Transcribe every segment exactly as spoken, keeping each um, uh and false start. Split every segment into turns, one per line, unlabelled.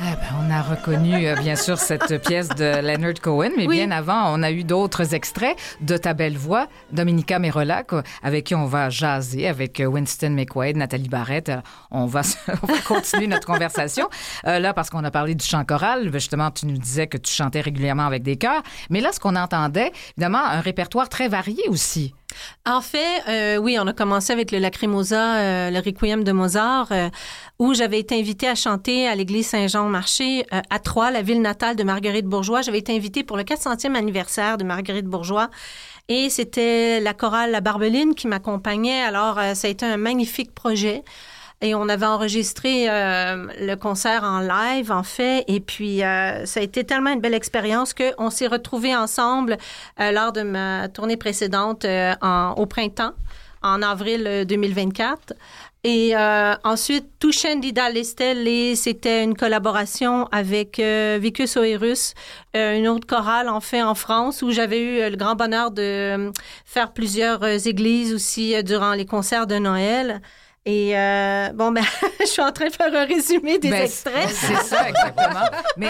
Eh ben, on a reconnu, euh, bien sûr, cette pièce de Leonard Cohen, mais
oui.
bien avant, on a eu d'autres extraits de ta belle voix, Dominica Merola, avec qui on va jaser, avec Winston McQuaid, Nathalie Barrette. Alors, on va, on va continuer notre conversation. Euh, là, parce qu'on a parlé du chant choral, justement, tu nous disais que tu chantais régulièrement avec des chœurs. Mais là, ce qu'on entendait, évidemment, un répertoire très varié aussi.
En fait, euh, oui, on a commencé avec le Lacrimosa, euh, le Requiem de Mozart, euh, où j'avais été invitée à chanter à l'église Saint-Jean-Marché euh, à Troyes, la ville natale de Marguerite Bourgeois. J'avais été invitée pour le quatre centième anniversaire de Marguerite Bourgeois et c'était la chorale La Barbeline qui m'accompagnait. Alors, euh, ça a été un magnifique projet. Et on avait enregistré euh, le concert en live, en fait. Et puis, euh, ça a été tellement une belle expérience qu'on s'est retrouvés ensemble euh, lors de ma tournée précédente euh, en, au printemps, en avril deux mille vingt-quatre. Et euh, ensuite, Tuscendida l'Estelle, c'était une collaboration avec euh, Vicus Oerus, euh, une autre chorale, en fait, en France, où j'avais eu le grand bonheur de euh, faire plusieurs euh, églises aussi euh, durant les concerts de Noël. Et euh, bon, ben, je suis en train de faire un résumé des
ben,
extraits.
C'est ça, exactement. Mais...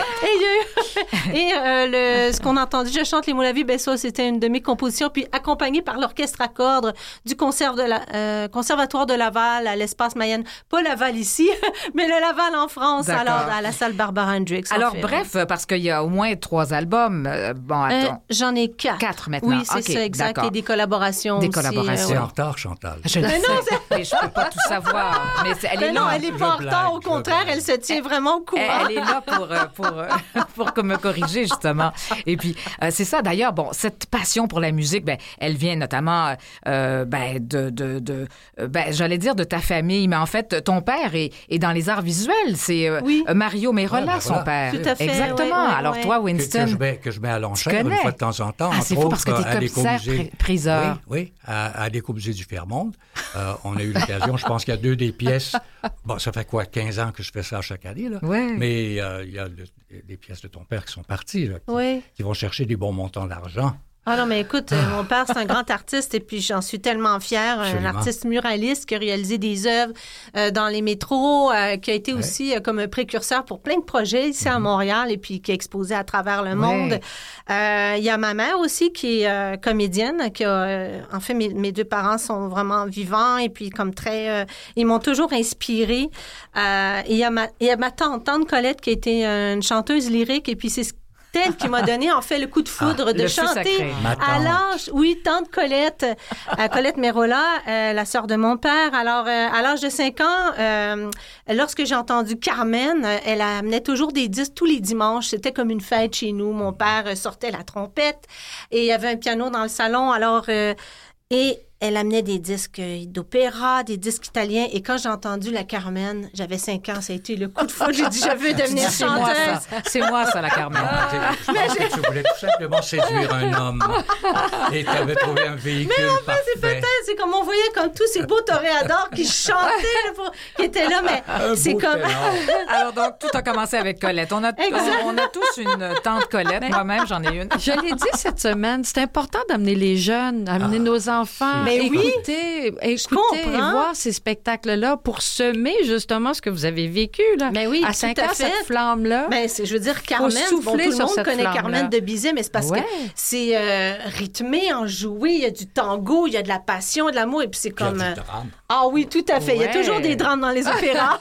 Et, et euh, le, ce qu'on a entendu, Je chante les mots de la vie, ben ça, c'était une de mes compositions, puis accompagnée par l'orchestre à cordes du conserve de la, euh, Conservatoire de Laval à l'Espace Mayenne. Pas Laval ici, mais le Laval en France,
D'accord.
alors à la salle Barbara Hendricks.
Alors,
fait,
bref, ouais. Parce qu'il y a au moins trois albums. Euh, bon, attends.
Euh, j'en ai quatre.
Quatre maintenant.
Oui, c'est
okay,
ça, exact.
d'accord.
Et des collaborations
Des
aussi.
collaborations.
C'est
Euh,
en retard, Chantal.
Je le
Mais
sais,
non,
mais je peux pas tout savoir. Mais c'est- elle est
Mais non,
là.
elle n'est
Je
pas en
blague,
retard. Au
je
contraire,
blague.
elle se tient vraiment au courant.
Elle, elle est là pour, euh, pour, euh, pour que me corriger, justement. Et puis, euh, c'est ça, d'ailleurs, bon, cette passion pour la musique, ben, elle vient notamment, euh, ben, de, de, de euh, ben, j'allais dire de ta famille, mais en fait, ton père est, est dans les arts visuels. C'est euh,
Oui.
Mario Merola,
Ouais, ben
son
voilà.
père.
Tout à fait,
Exactement.
ouais, ouais,
Alors,
ouais.
toi,
Que,
Winston.
que je mets, que je mets à l'enchère une
connais?
fois de temps en temps.
Ah,
entre
c'est fou parce que
autres,
t'es
à
commissaire,
l'écomusée-
pri- priseur.
Oui, oui, à, à l'écomusée du Fairmont. Euh, on a eu l'occasion, je pense qu'il y a deux des pièces. Bon, ça fait quoi, quinze ans que je fais ça chaque année, là.
Ouais.
Mais euh, il y a le- des pièces de ton père qui sont parties, là, qui,
Oui.
qui vont chercher des bons montants d'argent.
Ah non, mais écoute, euh, mon père, c'est un grand artiste et puis j'en suis tellement fière.
Absolument.
Un artiste muraliste qui a réalisé des œuvres euh, dans les métros, euh, qui a été
Ouais.
aussi euh, comme un précurseur pour plein de projets ici à Montréal et puis qui a exposé à travers le monde. Euh, Il y a ma mère aussi qui est euh, comédienne, qui a, euh, en fait, mes, mes deux parents sont vraiment vivants et puis comme très... euh, ils m'ont toujours inspirée. Euh, et il y a ma, il y a ma tante, tante Colette, qui a été une chanteuse lyrique et puis c'est ce elle qui m'a donné, en fait, le coup de foudre
Ah,
de
le feu
chanter
sacré.
Ma
à
tante.
l'âge, oui, tante Colette, euh, Colette Merola, euh, la sœur de mon père. Alors, euh, à l'âge de cinq ans, euh, lorsque j'ai entendu Carmen, euh, elle amenait toujours des disques tous les dimanches. C'était comme une fête chez nous. Mon père euh, sortait la trompette et il y avait un piano dans le salon. Alors, euh, et elle amenait des disques d'opéra, des disques italiens. Et quand j'ai entendu la Carmen, j'avais cinq ans, ça a été le coup de foudre. J'ai dit, je veux devenir
C'est moi,
chanteuse.
ça. C'est moi, ça, la Carmen.
Ah, je pense que tu voulais tout simplement séduire un homme et tu avais trouvé un véhicule
Mais en fait,
parfait.
c'est peut-être, c'est comme on voyait comme tous ces beaux toréadors qui chantaient, là, pour- qui étaient là, mais
Un
c'est
beau
comme...
ténor.
Alors, donc, tout a commencé avec Colette. On a,
Exact.
on, on a tous une tante Colette. Moi-même, j'en ai une.
Je l'ai dit cette semaine, c'est important d'amener les jeunes, d'amener nos enfants,
Mais oui.
écouter, écouter et
comprends.
voir ces spectacles-là pour semer justement ce que vous avez vécu là.
Mais oui,
à
tout
cinq
à
ans,
fait.
cette flamme-là.
Ben, c'est, je veux dire, Carmen, bon,
souffler
tout le
sur
monde
cette
connaît
flamme-là.
Carmen de Bizet, mais c'est parce
Ouais.
que c'est euh, rythmé, enjoué, il y a du tango, il y a de la passion, de l'amour, et puis c'est
Puis il y a
comme...
du
euh,
drame.
Ah oui, tout à fait. Il y a
Ouais.
toujours des drames dans les opéras.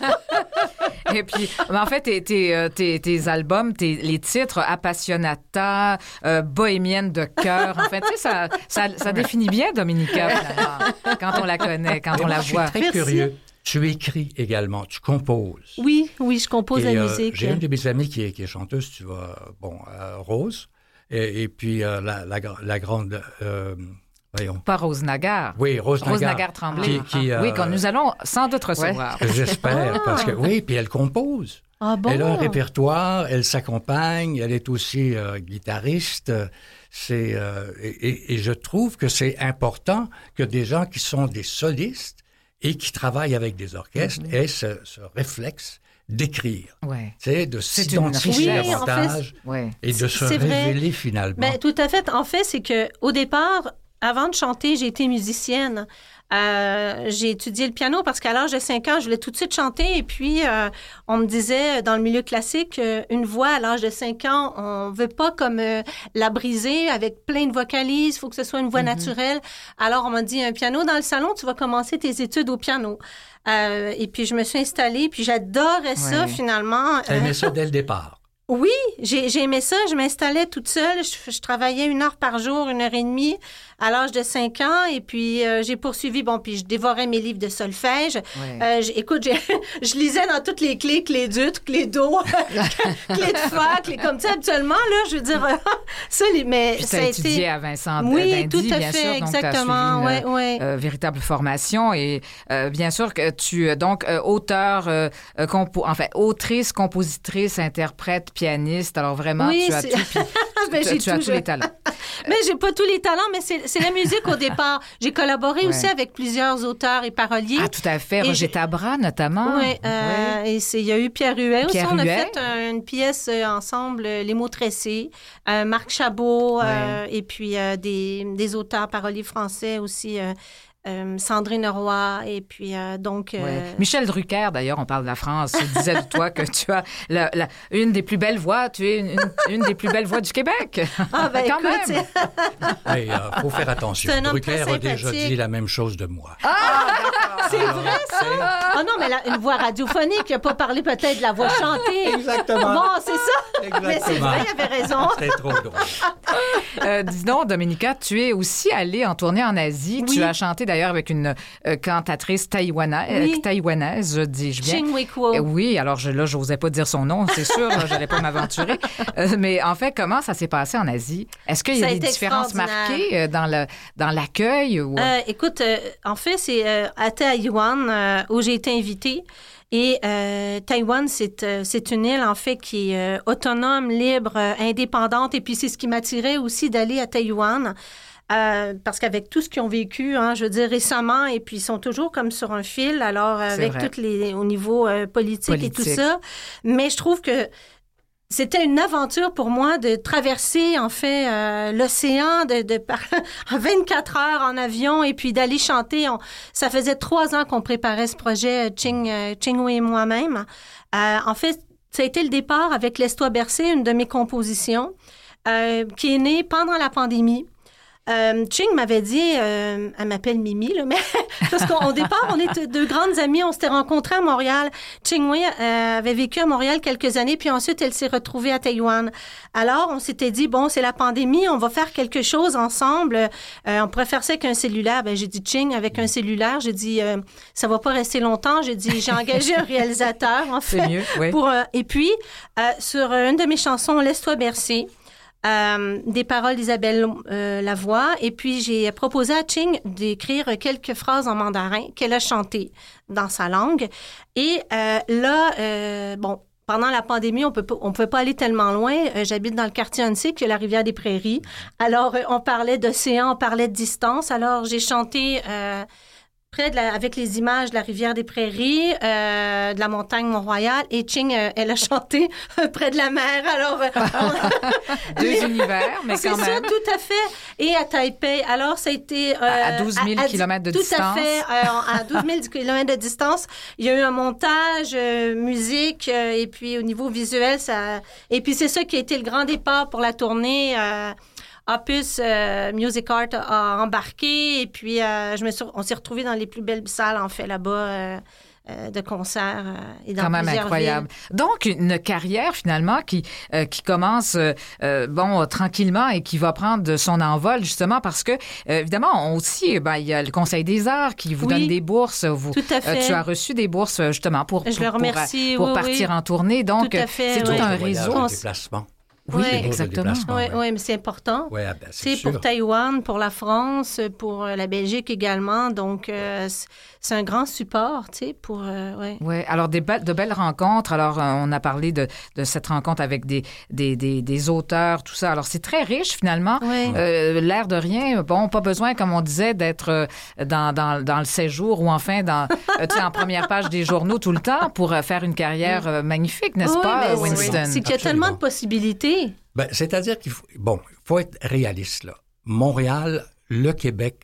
Et puis, mais en fait, tes, tes, euh, tes, tes albums, tes, les titres Appassionata, euh, Bohémienne de cœur, en fait, tu sais, ça, ça, ça définit bien Dominica, finalement, quand on la connaît, quand
Mais
on
moi,
la
je suis
voit.
très
Merci.
curieux. Tu écris également, tu composes.
Oui, oui, je compose
Et,
la
euh,
musique.
J'ai une de mes amies qui est, qui est chanteuse, tu vois, bon, euh, Rose, et, et puis euh, la, la, gra- la grande, euh, voyons,
Pas Rose Nagar.
oui, Rose
Rose
Nagar.
Nagar Tremblay.
Qui, qui,
Oui,
euh,
que nous allons sans doute recevoir.
que j'espère,
Ah.
parce que, oui, puis elle compose.
Ah bon?
Elle a un répertoire, elle s'accompagne, elle est aussi euh, guitariste. C'est, euh, et, et- et je trouve que c'est important que des gens qui sont des solistes et qui travaillent avec des orchestres
Mm-hmm.
aient ce, ce réflexe d'écrire,
Ouais.
tu sais, de
C'est une
s'identifier
richesse.
Oui, en fait,
davantage
Ouais.
et de se
c'est vrai.
révéler finalement.
Ben, tout à fait. En fait, c'est que au départ, avant de chanter, j'ai été musicienne. Euh, j'ai étudié le piano parce qu'à l'âge de cinq ans, je voulais tout de suite chanter. Et puis, euh, on me disait dans le milieu classique, euh, une voix à l'âge de cinq ans, on veut pas comme euh, la briser avec plein de vocalises. Il faut que ce soit une voix mm-hmm. naturelle. Alors, on m'a dit, un piano dans le salon, tu vas commencer tes études au piano. Euh, et puis, je me suis installée. Puis, j'adorais ouais. ça, finalement.
Tu as aimé ça dès le départ?
Oui, j'ai, j'ai aimé ça. Je m'installais toute seule. Je, je travaillais une heure par jour, une heure et demie à l'âge de cinq ans. Et puis, euh, j'ai poursuivi. Bon, puis je dévorais mes livres de solfège. Ouais. Euh, j', écoute, j'ai, je lisais dans toutes les clés, clés d'ut, clés d'eau, clés de fa, clés comme ça. Habituellement, là, je veux dire, ça, les, mais
puis
ça
a
été...
étudié à Vincent
oui,
d'Indy,
tout à
bien
fait,
sûr.
Exactement.
Donc, tu as suivi une
ouais, ouais.
Euh, véritable formation. Et euh, bien sûr que tu, donc, euh, auteur, euh, compo- enfin, autrice, compositrice, interprète, pianiste. Alors, vraiment,
oui,
tu as
c'est...
tout. Puis,
ben,
tu,
j'ai
tu
tout,
as
je...
tous les talents.
Mais j'ai pas tous les talents, mais c'est, c'est la musique au départ. J'ai collaboré ouais. aussi avec plusieurs auteurs et paroliers.
Ah, tout à fait. Roger
j'ai...
Tabra, notamment.
Oui, euh, ouais. et c'est, il y a eu Pierre Huet aussi.
Pierre
On a
Huet.
fait euh, une pièce euh, ensemble, euh, Les mots tressés. Euh, Marc Chabot, ouais. euh, et puis euh, des, des auteurs paroliers français aussi. Euh, Euh, Sandrine Roy, et puis euh, donc... Euh...
Ouais. Michel Drucker, d'ailleurs, on parle de la France, disait de toi que tu as la, la, une des plus belles voix, tu es une, une, une des plus belles voix du Québec.
Ah, ben
quand
écoute,
même.
Il hey, euh, faut faire attention. Drucker a déjà dit la même chose de moi.
Ah, ah c'est Alors, vrai, ça? C'est... Ah non, mais la, une voix radiophonique, il n'a pas parlé peut-être de la voix chantée.
Exactement.
Bon, c'est ça.
Exactement.
Mais c'est vrai, il avait raison.
C'est trop drôle.
euh, dis donc, Dominica, tu es aussi allée en tournée en Asie. Oui. Tu as chanté d'ailleurs avec une euh, cantatrice taïwanaise, oui. euh, taïwanaise, dis-je bien.
Ching Wei Kuo.
Euh, oui, alors je, là, je n'osais pas dire son nom, c'est sûr, je n'allais pas m'aventurer. Euh, mais en fait, comment ça s'est passé en Asie? Est-ce qu'il y a, a des différences marquées euh, dans, le, dans l'accueil? Ou...
Euh, écoute, euh, en fait, c'est euh, à Taïwan euh, où j'ai été invitée. Et euh, Taïwan, c'est, euh, c'est une île, en fait, qui est euh, autonome, libre, euh, indépendante. Et puis, c'est ce qui m'attirait aussi d'aller à Taïwan. Euh, parce qu'avec tout ce qu'ils ont vécu, hein, je veux dire, récemment, et puis ils sont toujours comme sur un fil, alors euh, avec toutes les au niveau euh, politique, politique et tout ça. Mais je trouve que c'était une aventure pour moi de traverser, en fait, euh, l'océan de, de par vingt-quatre heures en avion et puis d'aller chanter. On, ça faisait trois ans qu'on préparait ce projet, Ching, euh, Ching Wei et moi-même. Euh, en fait, ça a été le départ avec Laisse-toi bercer, une de mes compositions, euh, qui est née pendant la pandémie. Euh, Ching m'avait dit, euh, elle m'appelle Mimi, là, mais parce qu'au départ, on était deux grandes amies, on s'était rencontrées à Montréal. Ching Wei euh, avait vécu à Montréal quelques années, puis ensuite, elle s'est retrouvée à Taïwan. Alors, on s'était dit, bon, c'est la pandémie, on va faire quelque chose ensemble. Euh, on pourrait faire ça avec un cellulaire. Ben, j'ai dit, Ching, avec un cellulaire, j'ai dit, euh, ça va pas rester longtemps. J'ai dit, j'ai engagé un réalisateur, en fait.
C'est mieux, oui.
Pour, euh, et puis, euh, sur une de mes chansons, Laisse-toi bercer, Euh, des paroles d'Isabelle euh, Lavoie. Et puis, j'ai proposé à Ching d'écrire quelques phrases en mandarin qu'elle a chantées dans sa langue. Et euh, là, euh, bon, pendant la pandémie, on peut pas, on pouvait pas aller tellement loin. Euh, j'habite dans le quartier Huntsic, qui est la rivière des Prairies. Alors, euh, on parlait d'océan, on parlait de distance. Alors, j'ai chanté... Euh, près de la, avec les images de la rivière des Prairies, euh, de la montagne Mont-Royal, et Ching, euh, elle a chanté près de la mer. Alors, euh, on...
deux univers, mais quand
c'est
même.
C'est ça, tout à fait. Et à Taipei, alors ça a été... Euh,
à douze mille kilomètres de
tout
distance.
Tout à fait, euh, à douze mille kilomètres de distance. Il y a eu un montage, euh, musique, euh, et puis au niveau visuel, ça... Et puis c'est ça qui a été le grand départ pour la tournée... Euh, Opus euh, Music Art a embarqué et puis euh, je me suis, on s'est retrouvés dans les plus belles salles en fait là-bas euh, euh, de concerts euh, et dans
quand même
plusieurs
incroyable.
villes.
Donc une carrière finalement qui euh, qui commence euh, bon tranquillement et qui va prendre son envol justement parce que euh, évidemment aussi ben il y a le Conseil des Arts qui vous oui, donne des bourses. Vous,
tout à fait.
Euh, tu as reçu des bourses justement pour
je
pour,
le remercie,
pour, pour
oui,
partir
oui.
en tournée. Donc
tout à fait,
c'est
oui.
tout un
oui,
réseau.
Un déplacement.
Oui,
oui,
exactement.
Oui, oui, mais c'est important.
Oui, ben, c'est,
c'est
sûr.
Pour Taïwan, pour la France, pour la Belgique également. Donc, euh, c'est un grand support, tu sais, pour... Euh, ouais.
Oui, alors des be- de belles rencontres. Alors, euh, on a parlé de, de cette rencontre avec des, des, des, des auteurs, tout ça. Alors, c'est très riche, finalement.
Oui.
Euh, l'air de rien. Bon, pas besoin, comme on disait, d'être dans, dans, dans le séjour ou enfin dans, euh, tu sais, en première page des journaux tout le temps pour euh, faire une carrière euh, magnifique, n'est-ce
oui,
pas,
mais
Winston?
C'est, c'est qu'il y a
Absolument.
tellement de possibilités.
Ben, c'est-à-dire qu'il faut, bon, il faut être réaliste, là. Montréal, le Québec,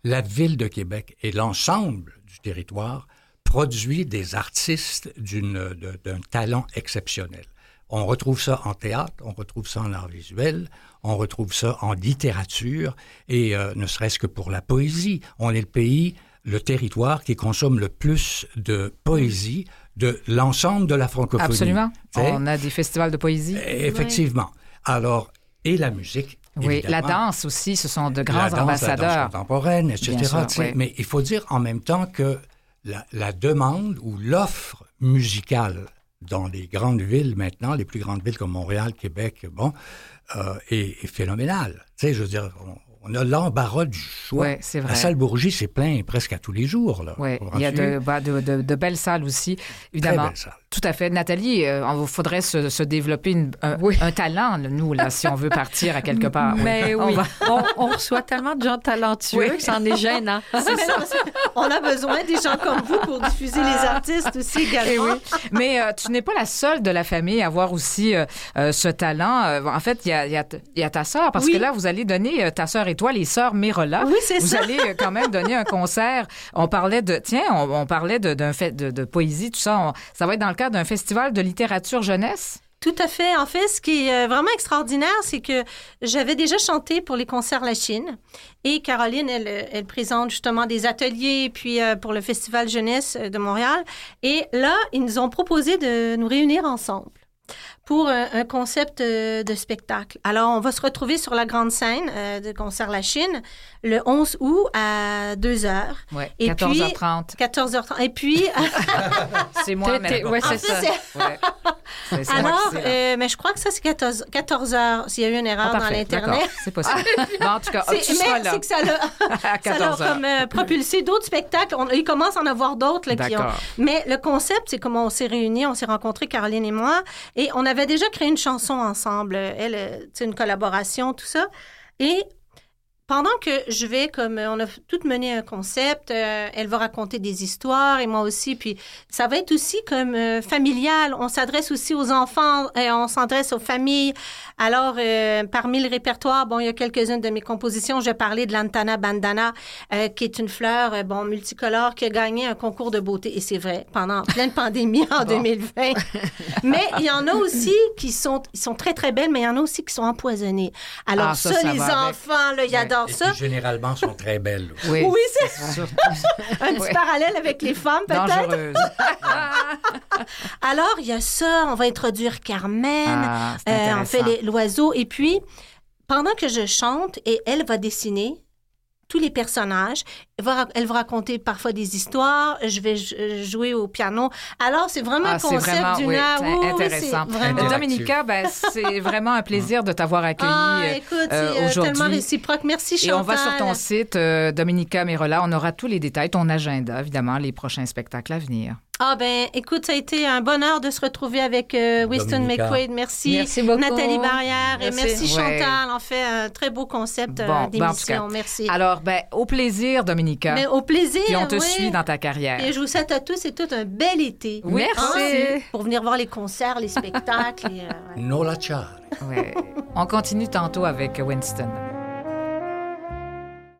la Ville de Québec et l'ensemble du territoire produit des artistes d'une, de, d'un talent exceptionnel. On retrouve ça en théâtre, on retrouve ça en art visuel, on retrouve ça en littérature et euh, ne serait-ce que pour la poésie. On est le pays, le territoire qui consomme le plus de poésie de l'ensemble de la francophonie.
Absolument.
T'sais?
On a des festivals de poésie.
Effectivement. Oui. Alors, et la musique,
oui, la danse aussi, ce sont de grands
la danse,
ambassadeurs.
La danse contemporaine, et cetera.
Sûr, oui.
Mais il faut dire en même temps que la, la demande ou l'offre musicale dans les grandes villes maintenant, les plus grandes villes comme Montréal, Québec, bon, euh, est, est phénoménale. Tu sais, je veux dire, on, on a l'embarras du choix.
Oui, c'est vrai.
La salle Bourgie, c'est plein presque à tous les jours. Là.
Oui, il y a de, bah, de, de, de belles salles aussi, évidemment.
Très belles salles.
Tout à fait. Nathalie, euh, il faudrait se, se développer une, un, oui. un talent, nous, là, si on veut partir à quelque part.
Mais oui,
on, va...
on, on reçoit tellement de gens talentueux oui. que c'en est gênant.
C'est ça. On a besoin des gens comme vous pour diffuser les artistes aussi également.
Oui. Mais euh, tu n'es pas la seule de la famille à avoir aussi euh, euh, ce talent. Euh, en fait, il y a, y, a, y a ta sœur, parce oui. que là, vous allez donner, euh, ta sœur et toi, les sœurs Mérola.
Oui, c'est
vous
ça.
Vous allez euh, quand même donner un concert. On parlait de, tiens, on, on parlait de, d'un fait de, de poésie, tout ça. On, ça va être dans le cadre d'un festival de littérature jeunesse?
Tout à fait. En fait, ce qui est vraiment extraordinaire, c'est que j'avais déjà chanté pour les concerts La Chine. Et Caroline, elle, elle présente justement des ateliers puis euh, pour le Festival jeunesse de Montréal. Et là, ils nous ont proposé de nous réunir ensemble pour un, un concept euh, de spectacle. Alors, on va se retrouver sur la grande scène euh, de Concert La Chine le onze août à deux heures.
Oui, quatorze heures trente.
quatorze heures trente. Et puis...
c'est moi, mais...
Oui, c'est ça.
C'est...
Ouais. C'est, c'est
Alors, euh, mais je crois que ça, c'est quatorze, quatorze heures, s'il y a eu une erreur
oh,
dans l'Internet.
D'accord. C'est possible. Bon, en tout cas,
c'est,
tu
mais
seras là.
c'est que ça l'a,
à quatorze
ça l'a comme euh, propulsé d'autres spectacles. On, il commence à en avoir d'autres. Là, qui ont... Mais le concept, c'est comment on s'est réunis, on s'est rencontrés, Caroline et moi, et on avait déjà créé une chanson ensemble. Elle, c'est une collaboration, tout ça. Et pendant que je vais, comme on a toutes mené un concept, euh, elle va raconter des histoires et moi aussi, puis ça va être aussi comme euh, familial. On s'adresse aussi aux enfants, et on s'adresse aux familles. Alors, euh, parmi le répertoire, bon, il y a quelques-unes de mes compositions. Je vais parler de l'Antana Bandana, euh, qui est une fleur, euh, bon, multicolore, qui a gagné un concours de beauté. Et c'est vrai, pendant pleine pandémie en bon. deux mille vingt. Mais il y en a aussi qui sont, ils sont très, très belles, mais il y en a aussi qui sont empoisonnées. Alors, ah, ça, ça, ça, les enfants, là, ils ouais. adorent
et
ça.
Puis, généralement, sont très belles. Aussi.
Oui, oui, c'est, c'est sûr. Un petit oui. parallèle avec les femmes, peut-être.
Dangereuse.
Alors, il y a ça. On va introduire Carmen.
Ah, c'est
euh, on fait les, l'oiseau. Et puis, pendant que je chante, et elle va dessiner tous les personnages. Elle va, elle va raconter parfois des histoires. Je vais jouer au piano. Alors, c'est vraiment ah, un concept vraiment, d'une
oui,
heure.
C'est intéressant.
Oui, c'est vraiment...
Dominica, ben, c'est vraiment un plaisir de t'avoir accueilli
ah, écoute,
euh,
c'est
aujourd'hui.
tellement réciproque. Merci, Chantal.
Et on va sur ton site, euh, Dominica Mérola. On aura tous les détails, ton agenda, évidemment, les prochains spectacles à venir.
Ah ben, écoute, ça a été un bonheur de se retrouver avec euh, Winston McQuaid. Merci.
Merci beaucoup.
Nathalie Barrière.
Merci,
et merci
ouais.
Chantal. On fait un très beau concept euh,
bon,
d'émission.
Bon,
merci.
Alors, ben, au plaisir, Dominica.
Mais au plaisir,
Puis on te
oui.
suit dans ta carrière.
Et je vous souhaite à tous et toutes un bel été.
Oui, merci.
Hein, pour venir voir les concerts, les spectacles. et, euh, ouais.
Nola Char.
Ouais. On continue tantôt avec Winston.